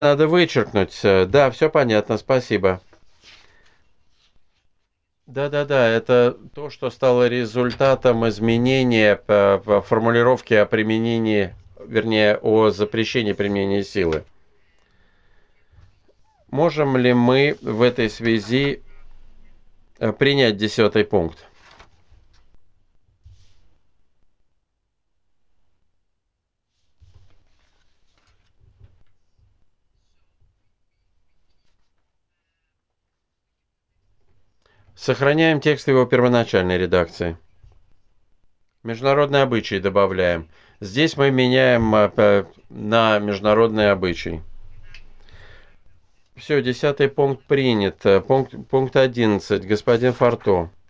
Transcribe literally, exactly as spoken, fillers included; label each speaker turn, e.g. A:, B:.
A: надо вычеркнуть. Э, Да, все понятно, спасибо. Да-да-да, это то, что стало результатом изменения по, по формулировке о применении, вернее, о запрещении применения силы. Можем ли мы в этой связи э, принять десятый пункт? Сохраняем текст его первоначальной редакции. Международные обычаи добавляем. Здесь мы меняем э, п- на международные обычаи. Все, десятый пункт принят. Э, Пункт, пункт одиннадцать. Господин Фарто.